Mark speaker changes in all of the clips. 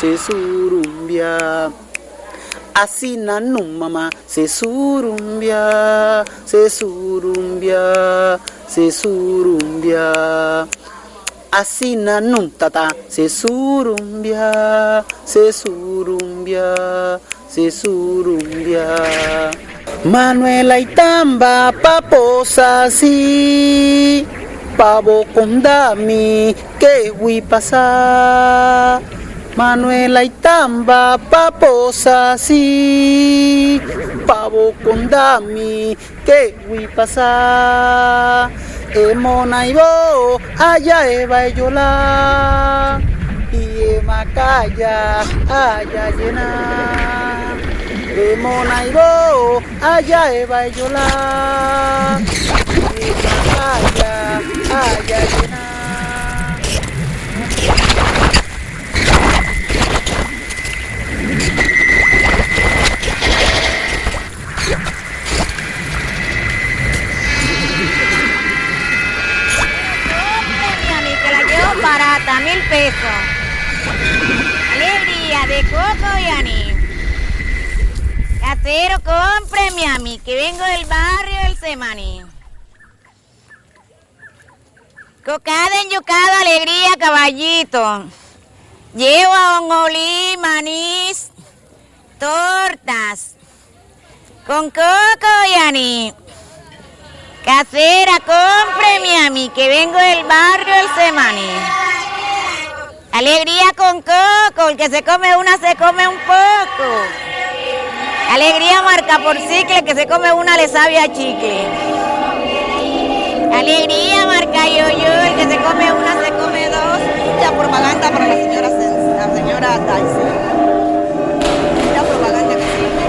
Speaker 1: se surumbia. Así nanum mamá, se surumbia, se surumbia, se surumbia. Así nanum tata, se surumbia, se surumbia, se surumbia. Manuela y Tamba paposa si pavo con dami que hui pasa. Manuela y Tamba paposa si pavo con dami que hui pasa. Mona y bo allá eva y yola y macaya allá llena. Mona y bo allá eva y yola y macaya allá llena.
Speaker 2: Barata, 1000 pesos. Alegría de coco y anís. Casero, cómpreme a mí, que vengo del barrio del Semaní. Cocada enyucada, alegría, caballito. Llevo ajonjolí, manís, tortas, con coco y anís. Casera, cómpreme a mí, que vengo del barrio del Semaní. Alegría con coco, el que se come una se come un poco. Alegría marca por cicle, que se come una le sabe a chicle. Alegría marca yo, el que se come una se come dos.
Speaker 3: Mucha propaganda para la señora Daisy. Mucha propaganda que se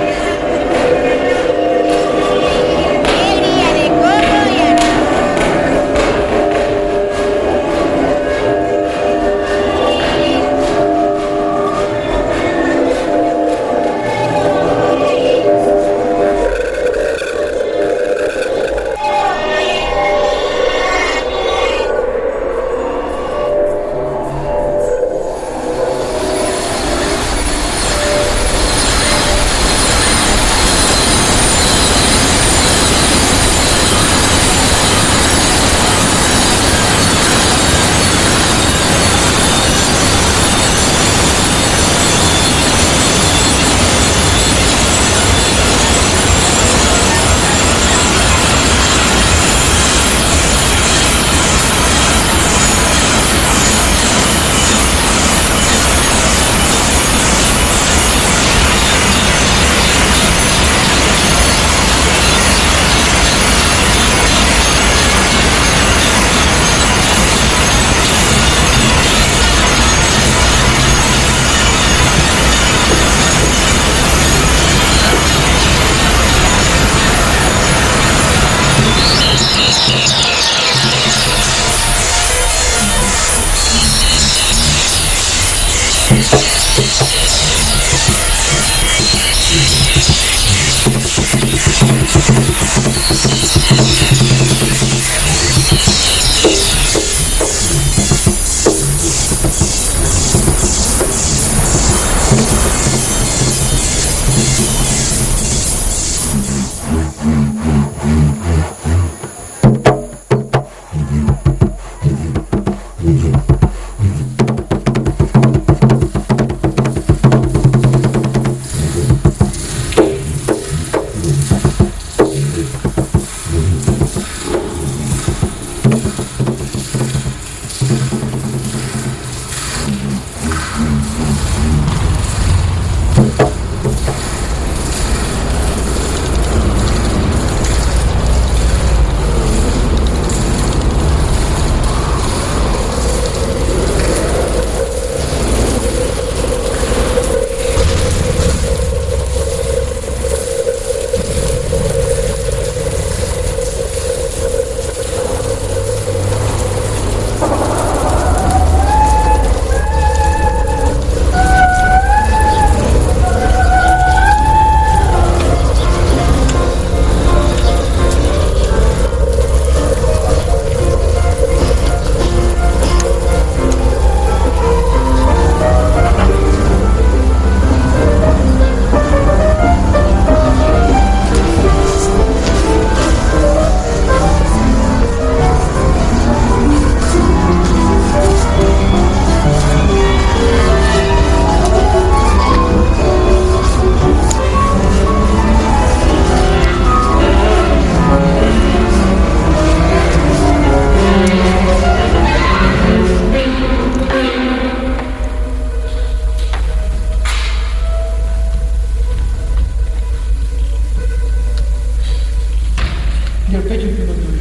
Speaker 4: Y el pecho que no